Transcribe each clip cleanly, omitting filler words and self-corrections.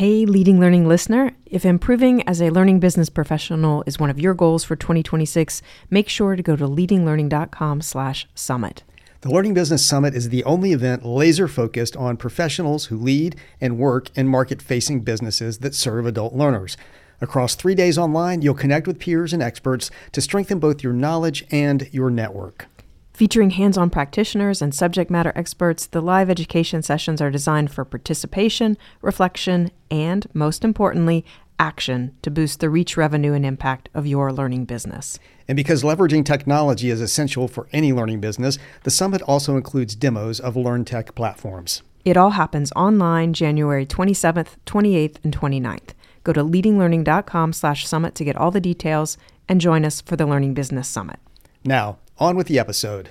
Hey, Leading Learning listener, if improving as a learning business professional is one of your goals for 2026, make sure to go to leadinglearning.com/summit. The Learning Business Summit is the only event laser-focused on professionals who lead and work in market-facing businesses that serve adult learners. Across 3 days online, you'll connect with peers and experts to strengthen both your knowledge and your network. Featuring hands-on practitioners and subject matter experts, the live education sessions are designed for participation, reflection, and, most importantly, action to boost the reach, revenue, and impact of your learning business. And because leveraging technology is essential for any learning business, the summit also includes demos of LearnTech platforms. It all happens online January 27th, 28th, and 29th. Go to leadinglearning.com/summit to get all the details and join us for the Learning Business Summit. Now, on with the episode.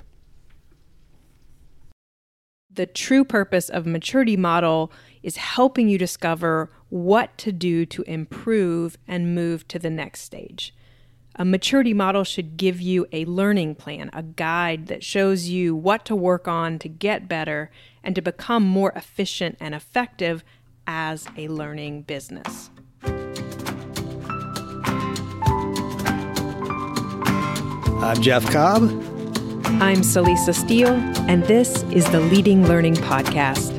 The true purpose of Maturity Model is helping you discover what to do to improve and move to the next stage. A Maturity Model should give you a learning plan, a guide that shows you what to work on to get better and to become more efficient and effective as a learning business. I'm Jeff Cobb. I'm Celisa Steele, and this is the Leading Learning Podcast.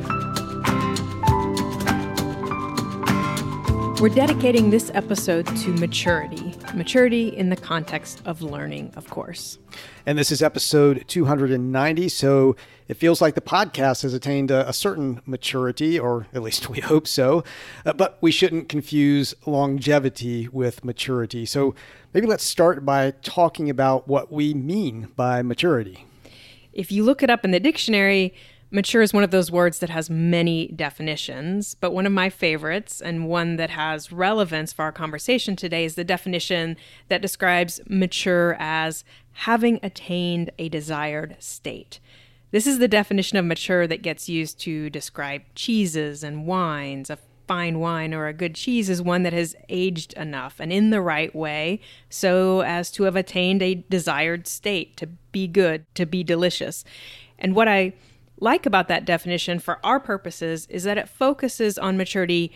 We're dedicating this episode to maturity. Maturity in the context of learning, of course. And this is episode 290, so it feels like the podcast has attained a certain maturity, or at least we hope so. But we shouldn't confuse longevity with maturity. So maybe let's start by talking about what we mean by maturity. If you look it up in the dictionary, mature is one of those words that has many definitions, but one of my favorites and one that has relevance for our conversation today is the definition that describes mature as having attained a desired state. This is the definition of mature that gets used to describe cheeses and wines. A fine wine or a good cheese is one that has aged enough and in the right way so as to have attained a desired state, to be good, to be delicious. And what I like about that definition for our purposes is that it focuses on maturity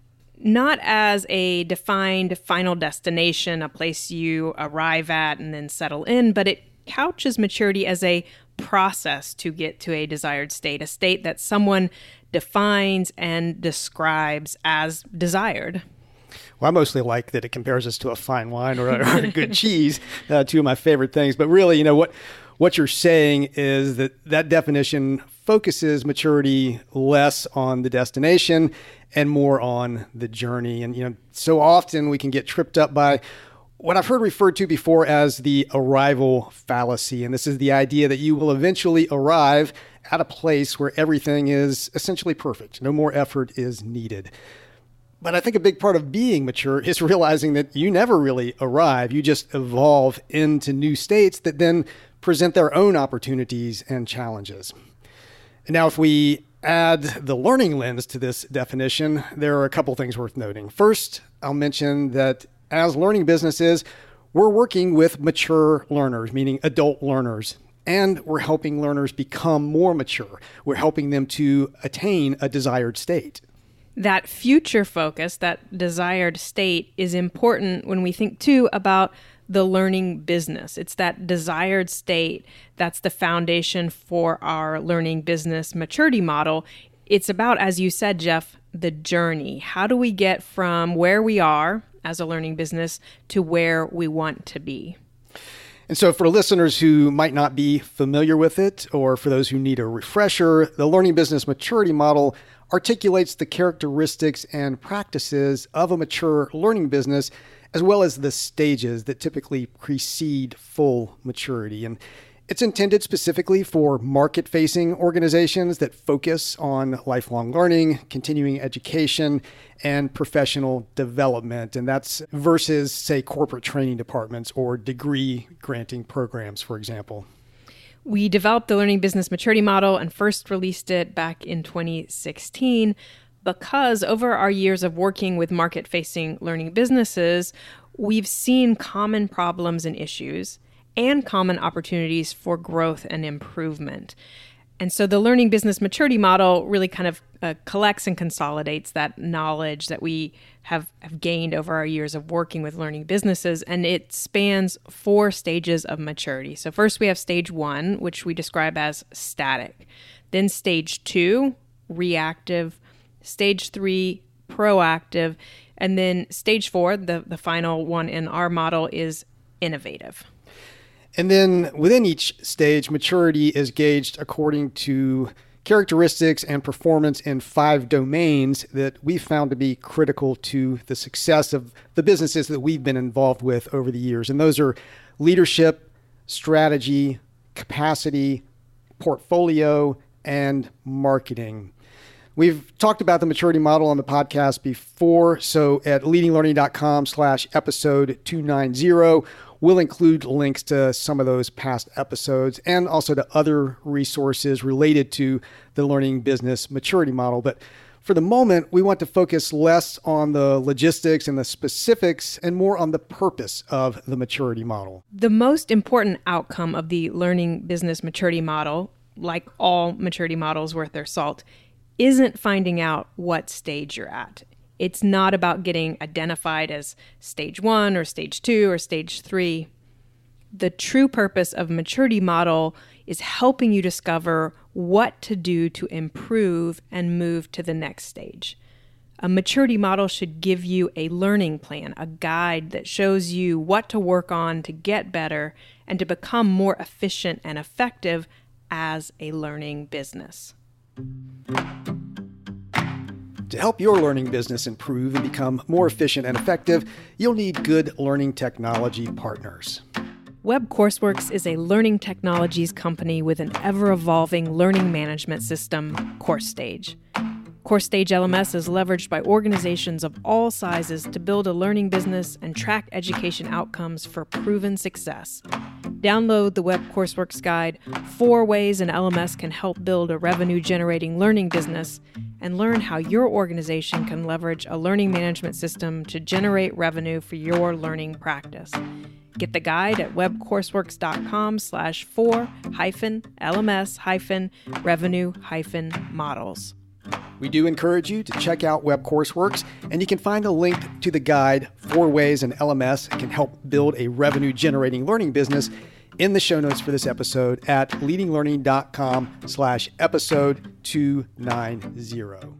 not as a defined final destination, a place you arrive at and then settle in, but it couches maturity as a process to get to a desired state, a state that someone defines and describes as desired. Well, I mostly like that it compares us to a fine wine or a good cheese, two of my favorite things. But really, what you're saying is that definition focuses maturity less on the destination and more on the journey. And, so often we can get tripped up by what I've heard referred to before as the arrival fallacy. And this is the idea that you will eventually arrive at a place where everything is essentially perfect. No more effort is needed. But I think a big part of being mature is realizing that you never really arrive. You just evolve into new states that then present their own opportunities and challenges. And now if we add the learning lens to this definition, there are a couple things worth noting. First, I'll mention that as learning businesses, we're working with mature learners, meaning adult learners, and we're helping learners become more mature. We're helping them to attain a desired state. That future focus, that desired state, is important when we think too about the learning business. It's that desired state that's the foundation for our learning business maturity model. It's about, as you said, Jeff, the journey. How do we get from where we are as a learning business to where we want to be? And so for listeners who might not be familiar with it, or for those who need a refresher, the learning business maturity model articulates the characteristics and practices of a mature learning business, as well as the stages that typically precede full maturity. And it's intended specifically for market-facing organizations that focus on lifelong learning, continuing education, and professional development. And that's versus, say, corporate training departments or degree-granting programs, for example. We developed the Learning Business Maturity Model and first released it back in 2016 because over our years of working with market-facing learning businesses, we've seen common problems and issues and common opportunities for growth and improvement. And so the learning business maturity model really kind of collects and consolidates that knowledge that we have gained over our years of working with learning businesses. And it spans 4 stages of maturity. So first we have stage 1, which we describe as static. Then stage 2, reactive. Stage 3, proactive. And then stage 4, the final one in our model, is innovative. And then within each stage, maturity is gauged according to characteristics and performance in 5 domains that we've found to be critical to the success of the businesses that we've been involved with over the years. And those are leadership, strategy, capacity, portfolio, and marketing. We've talked about the maturity model on the podcast before, so at leadinglearning.com/episode 290, we'll include links to some of those past episodes and also to other resources related to the learning business maturity model. But for the moment, we want to focus less on the logistics and the specifics and more on the purpose of the maturity model. The most important outcome of the learning business maturity model, like all maturity models worth their salt, isn't finding out what stage you're at. It's not about getting identified as stage 1 or stage 2 or stage 3. The true purpose of a maturity model is helping you discover what to do to improve and move to the next stage. A maturity model should give you a learning plan, a guide that shows you what to work on to get better and to become more efficient and effective as a learning business. To help your learning business improve and become more efficient and effective, you'll need good learning technology partners. WebCourseworks is a learning technologies company with an ever-evolving learning management system, CourseStage. CourseStage LMS is leveraged by organizations of all sizes to build a learning business and track education outcomes for proven success. Download the WebCourseworks guide, 4 ways an LMS can help build a revenue-generating learning business, and learn how your organization can leverage a learning management system to generate revenue for your learning practice. Get the guide at webcourseworks.com/4-LMS-revenue-models. We do encourage you to check out WebCourseworks, and you can find a link to the guide, 4 ways an LMS can help build a revenue-generating learning business, in the show notes for this episode at leadinglearning.com/episode 290.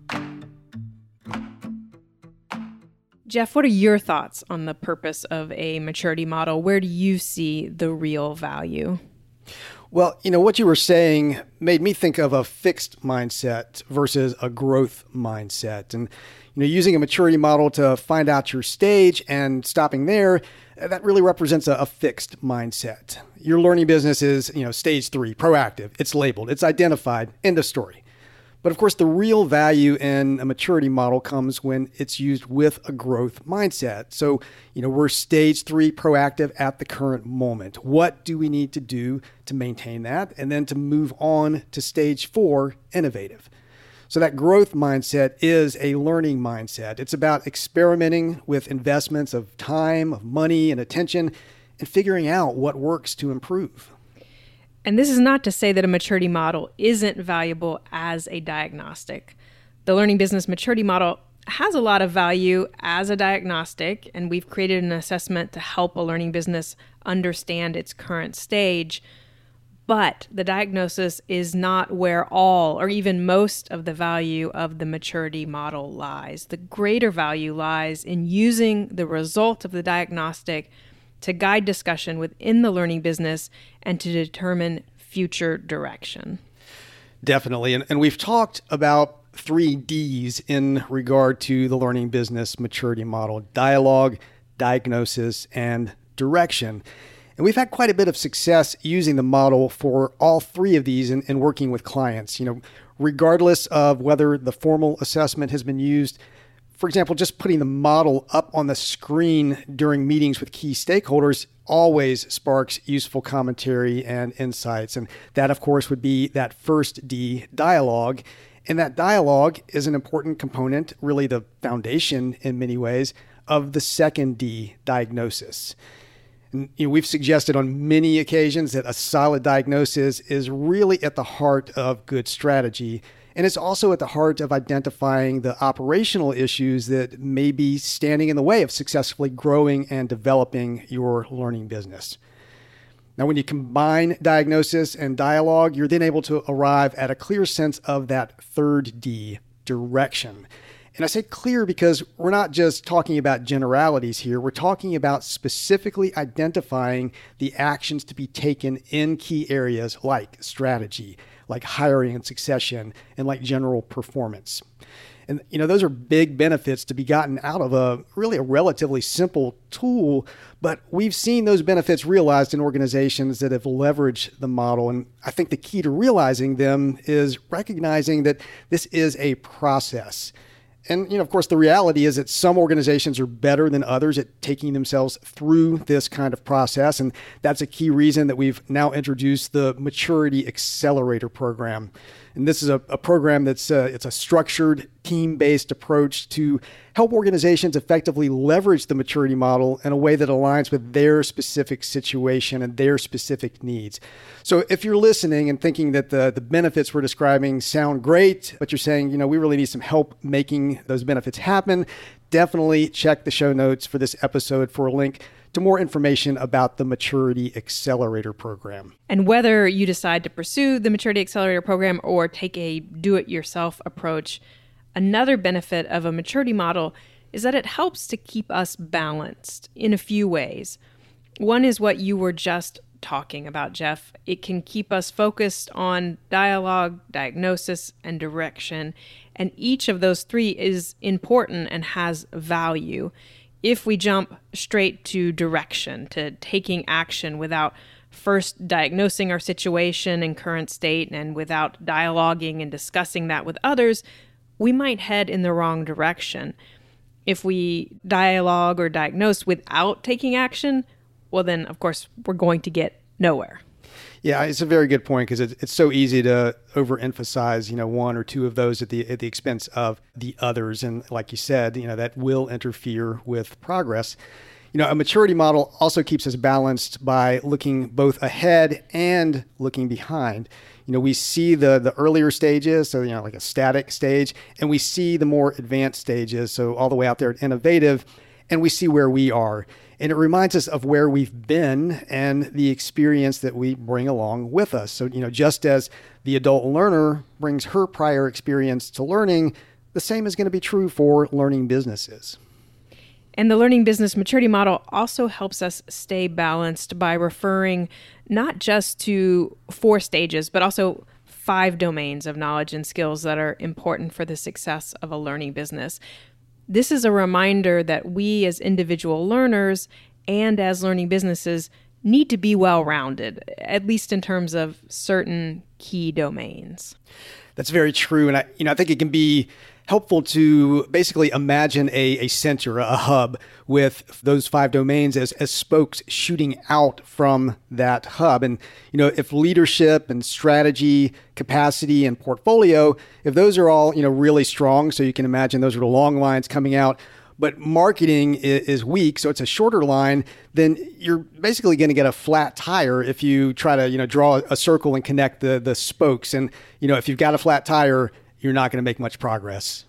Jeff, what are your thoughts on the purpose of a maturity model? Where do you see the real value? Well, what you were saying made me think of a fixed mindset versus a growth mindset. And, using a maturity model to find out your stage and stopping there, that really represents a fixed mindset. Your learning business is, stage 3, proactive. It's labeled, it's identified, end of story. But of course, the real value in a maturity model comes when it's used with a growth mindset. So, we're stage 3 proactive at the current moment. What do we need to do to maintain that? And then to move on to stage 4, innovative. So that growth mindset is a learning mindset. It's about experimenting with investments of time, of money, and attention, and figuring out what works to improve. And this is not to say that a maturity model isn't valuable as a diagnostic. The learning business maturity model has a lot of value as a diagnostic, and we've created an assessment to help a learning business understand its current stage. But the diagnosis is not where all or even most of the value of the maturity model lies. The greater value lies in using the result of the diagnostic to guide discussion within the learning business and to determine future direction. Definitely. And we've talked about 3 Ds in regard to the learning business maturity model: dialogue, diagnosis, and direction. And we've had quite a bit of success using the model for all 3 of these in working with clients, regardless of whether the formal assessment has been used. For example, just putting the model up on the screen during meetings with key stakeholders always sparks useful commentary and insights. And that, of course, would be that first D, dialogue. And that dialogue is an important component, really the foundation in many ways, of the second D, diagnosis. And we've suggested on many occasions that a solid diagnosis is really at the heart of good strategy. And it's also at the heart of identifying the operational issues that may be standing in the way of successfully growing and developing your learning business. Now, when you combine diagnosis and dialogue, you're then able to arrive at a clear sense of that third D, direction. And I say clear because we're not just talking about generalities here. We're talking about specifically identifying the actions to be taken in key areas like strategy, like hiring and succession, and like general performance. And, those are big benefits to be gotten out of a relatively simple tool, but we've seen those benefits realized in organizations that have leveraged the model. And I think the key to realizing them is recognizing that this is a process. And, of course, the reality is that some organizations are better than others at taking themselves through this kind of process. And that's a key reason that we've now introduced the Maturity Accelerator Program. And this is a program that's it's a structured, team-based approach to help organizations effectively leverage the maturity model in a way that aligns with their specific situation and their specific needs. So if you're listening and thinking that the benefits we're describing sound great, but you're saying, we really need some help making those benefits happen, definitely check the show notes for this episode for a link to more information about the Maturity Accelerator Program. And whether you decide to pursue the Maturity Accelerator Program or take a do-it-yourself approach, another benefit of a maturity model is that it helps to keep us balanced in a few ways. One is what you were just talking about, Jeff. It can keep us focused on dialogue, diagnosis, and direction. And each of those three is important and has value. If we jump straight to direction, to taking action without first diagnosing our situation and current state and without dialoguing and discussing that with others, we might head in the wrong direction. If we dialogue or diagnose without taking action, well then, of course, we're going to get nowhere. Yeah, it's a very good point because it's so easy to overemphasize, one or two of those at the expense of the others. And like you said, that will interfere with progress. A maturity model also keeps us balanced by looking both ahead and looking behind. We see the earlier stages, so, like a static stage, and we see the more advanced stages, so all the way out there at innovative, and we see where we are. And it reminds us of where we've been and the experience that we bring along with us. So, just as the adult learner brings her prior experience to learning, the same is going to be true for learning businesses. And the learning business maturity model also helps us stay balanced by referring not just to 4 stages, but also 5 domains of knowledge and skills that are important for the success of a learning business. This is a reminder that we as individual learners and as learning businesses need to be well-rounded, at least in terms of certain key domains. That's very true. And I think it can be helpful to basically imagine a center, a hub with those 5 domains as spokes shooting out from that hub. And, if leadership and strategy, capacity and portfolio, if those are all, really strong, so you can imagine those are the long lines coming out, but marketing is weak, so it's a shorter line, then you're basically going to get a flat tire if you try to, draw a circle and connect the spokes. And, if you've got a flat tire, you're not going to make much progress.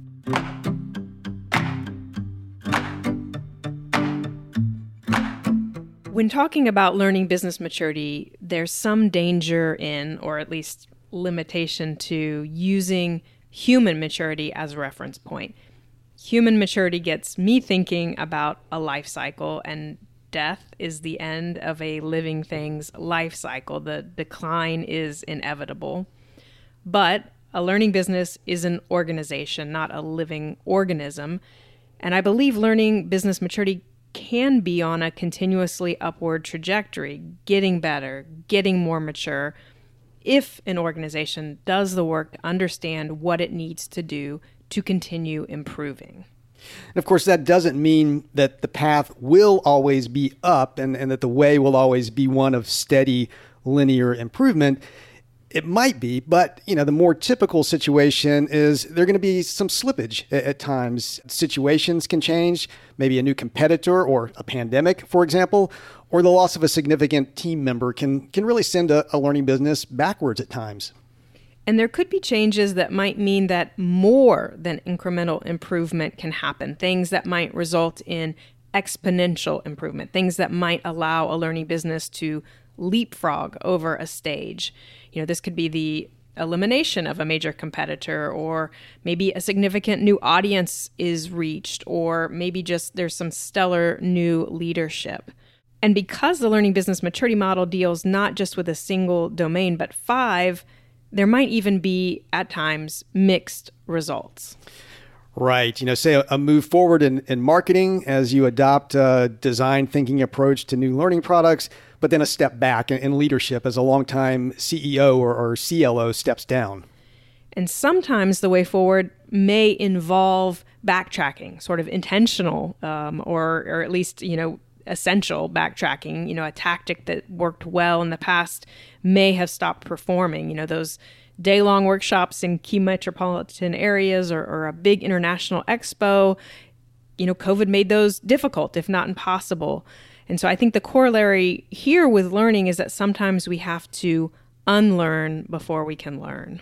When talking about learning business maturity, there's some danger in, or at least limitation to, using human maturity as a reference point. Human maturity gets me thinking about a life cycle, and death is the end of a living thing's life cycle. The decline is inevitable. But a learning business is an organization, not a living organism. And I believe learning business maturity can be on a continuously upward trajectory, getting better, getting more mature, if an organization does the work to understand what it needs to do to continue improving. And of course, that doesn't mean that the path will always be up and that the way will always be one of steady linear improvement. It might be, but the more typical situation is there going to be some slippage at times. Situations can change, maybe a new competitor or a pandemic, for example, or the loss of a significant team member can really send a learning business backwards at times. And there could be changes that might mean that more than incremental improvement can happen, things that might result in exponential improvement, things that might allow a learning business to leapfrog over a stage. This could be the elimination of a major competitor, or maybe a significant new audience is reached, or maybe just there's some stellar new leadership. And because the learning business maturity model deals not just with a single domain, but 5, there might even be, at times, mixed results. Right. Say a move forward in marketing as you adopt a design thinking approach to new learning products, but then a step back in leadership as a longtime CEO or CLO steps down. And sometimes the way forward may involve backtracking, sort of intentional or at least, essential backtracking. A tactic that worked well in the past may have stopped performing. Those day-long workshops in key metropolitan areas or a big international expo, COVID made those difficult, if not impossible. And so I think the corollary here with learning is that sometimes we have to unlearn before we can learn.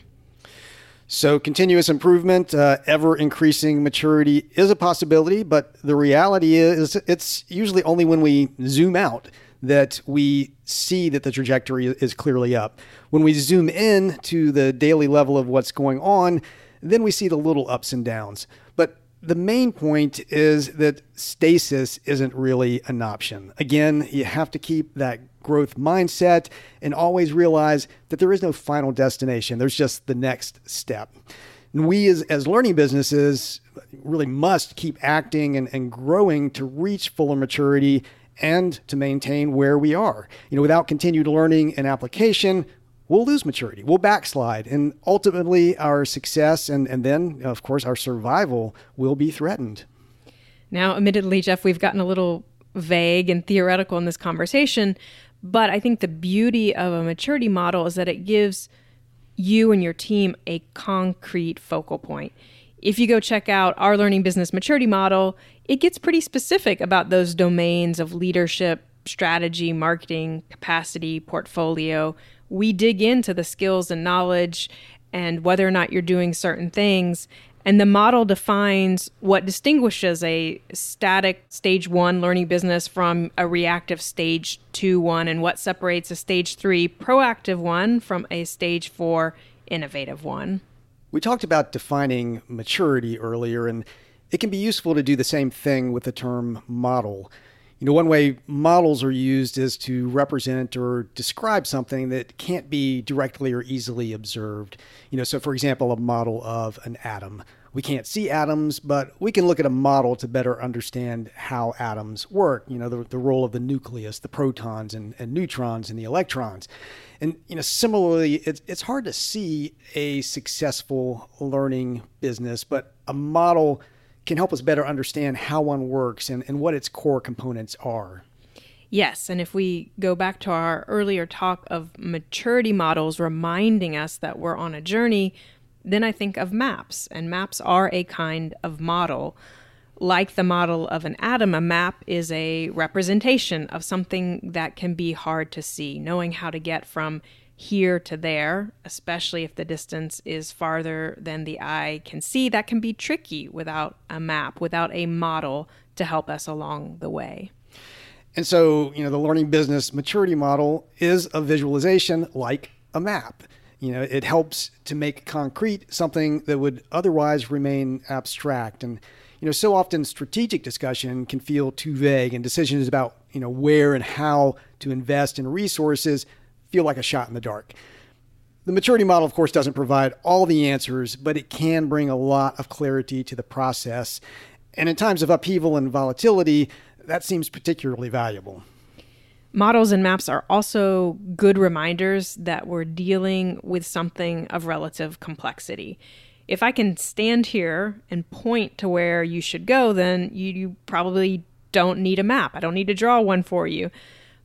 So continuous improvement, ever-increasing maturity is a possibility, but the reality is it's usually only when we zoom out that we see that the trajectory is clearly up. When we zoom in to the daily level of what's going on, then we see the little ups and downs. But the main point is that stasis isn't really an option. Again, you have to keep that growth mindset and always realize that there is no final destination. There's just the next step. And we as learning businesses really must keep acting and growing to reach fuller maturity and to maintain where we are. Without continued learning and application, we'll lose maturity, we'll backslide, and ultimately our success and then, of course, our survival will be threatened. Now, admittedly, Jeff, we've gotten a little vague and theoretical in this conversation, but I think the beauty of a maturity model is that it gives you and your team a concrete focal point. If you go check out our learning business maturity model, it gets pretty specific about those domains of leadership, strategy, marketing, capacity, portfolio. We dig into the skills and knowledge and whether or not you're doing certain things. And the model defines what distinguishes a static stage 1 learning business from a reactive stage 2 one, and what separates a stage 3 proactive one from a stage 4 innovative one. We talked about defining maturity earlier, and it can be useful to do the same thing with the term model. One way models are used is to represent or describe something that can't be directly or easily observed. So for example, a model of an atom. We can't see atoms, but we can look at a model to better understand how atoms work. The role of the nucleus, the protons and neutrons and the electrons. And similarly, it's hard to see a successful learning business, but a model can help us better understand how one works and what its core components are. Yes, and if we go back to our earlier talk of maturity models reminding us that we're on a journey, then I think of maps, and maps are a kind of model. Like the model of an atom, a map is a representation of something that can be hard to see. Knowing how to get from here to there, especially if the distance is farther than the eye can see, that can be tricky without a map, without a model to help us along the way. And so, the learning business maturity model is a visualization like a map. It helps to make concrete something that would otherwise remain abstract. And, so often strategic discussion can feel too vague, and decisions about, where and how to invest in resources feel like a shot in the dark. The maturity model, of course, doesn't provide all the answers, but it can bring a lot of clarity to the process. And in times of upheaval and volatility, that seems particularly valuable. Models and maps are also good reminders that we're dealing with something of relative complexity. If I can stand here and point to where you should go, then you probably don't need a map. I don't need to draw one for you.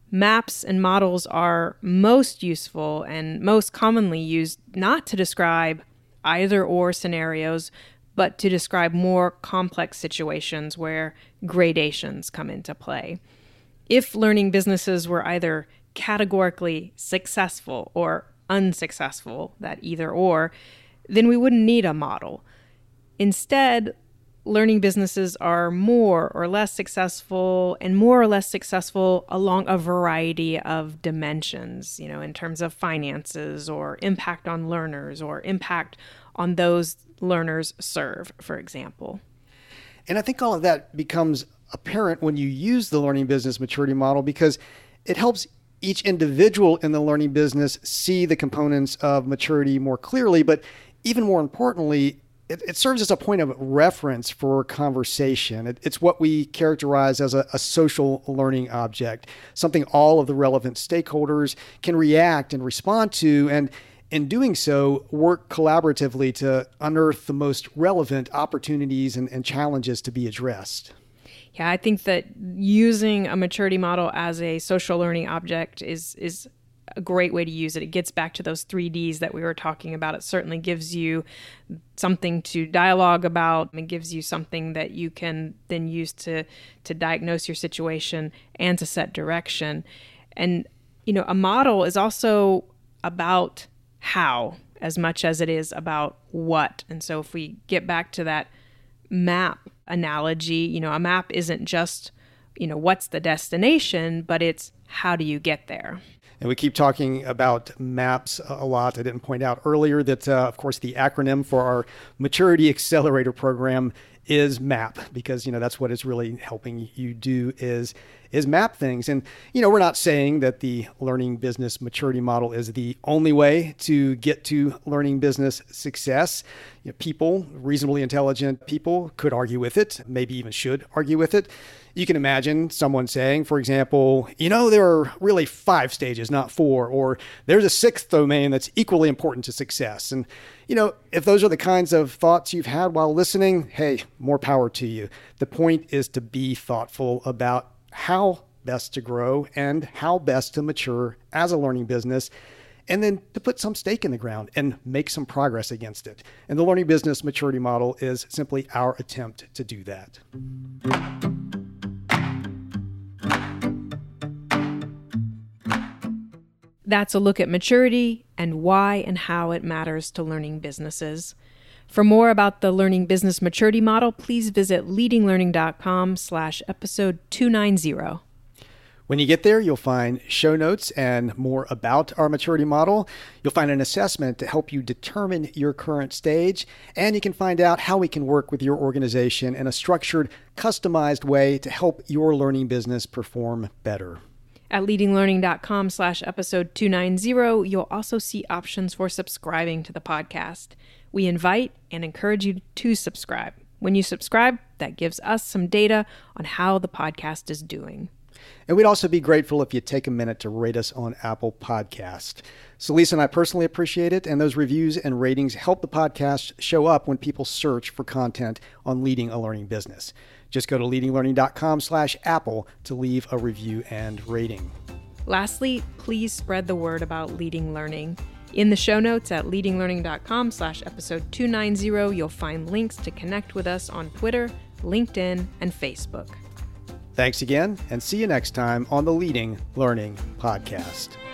Maps and models are most useful and most commonly used not to describe either-or scenarios, but to describe more complex situations where gradations come into play. If learning businesses were either categorically successful or unsuccessful, that either-or, then we wouldn't need a model. Instead, learning businesses are more or less successful and more or less successful along a variety of dimensions, in terms of finances or impact on learners or impact on those learners serve, for example. And I think all of that becomes apparent when you use the learning business maturity model because it helps each individual in the learning business see the components of maturity more clearly, but even more importantly, it serves as a point of reference for conversation. It's what we characterize as a social learning object, something all of the relevant stakeholders can react and respond to, and in doing so, work collaboratively to unearth the most relevant opportunities and challenges to be addressed. Yeah, I think that using a maturity model as a social learning object is a great way to use it. It gets back to those 3 Ds that we were talking about. It certainly gives you something to dialogue about. It gives you something that you can then use to diagnose your situation and to set direction. And, a model is also about how as much as it is about what. And so if we get back to that map analogy, a map isn't just, what's the destination, but it's how do you get there? And we keep talking about MAPS a lot. I didn't point out earlier that, of course, the acronym for our Maturity Accelerator program is MAP, because, that's what it's really helping you do is map things. And, we're not saying that the learning business maturity model is the only way to get to learning business success. People, reasonably intelligent people, could argue with it, maybe even should argue with it. You can imagine someone saying, for example, there are really 5 stages, not 4, or there's a 6th domain that's equally important to success. And, if those are the kinds of thoughts you've had while listening, hey, more power to you. The point is to be thoughtful about how best to grow and how best to mature as a learning business, and then to put some stake in the ground and make some progress against it. And the learning business maturity model is simply our attempt to do that. That's a look at maturity and why and how it matters to learning businesses. For more about the Learning Business Maturity Model, please visit leadinglearning.com/episode 290. When you get there, you'll find show notes and more about our maturity model. You'll find an assessment to help you determine your current stage, and you can find out how we can work with your organization in a structured, customized way to help your learning business perform better. At leadinglearning.com/episode 290, you'll also see options for subscribing to the podcast. We invite and encourage you to subscribe. When you subscribe, that gives us some data on how the podcast is doing. And we'd also be grateful if you take a minute to rate us on Apple Podcast. So Lisa and I personally appreciate it, and those reviews and ratings help the podcast show up when people search for content on leading a learning business. Just go to leadinglearning.com/Apple to leave a review and rating. Lastly, please spread the word about Leading Learning. In the show notes at leadinglearning.com/episode 290, you'll find links to connect with us on Twitter, LinkedIn, and Facebook. Thanks again, and see you next time on the Leading Learning Podcast.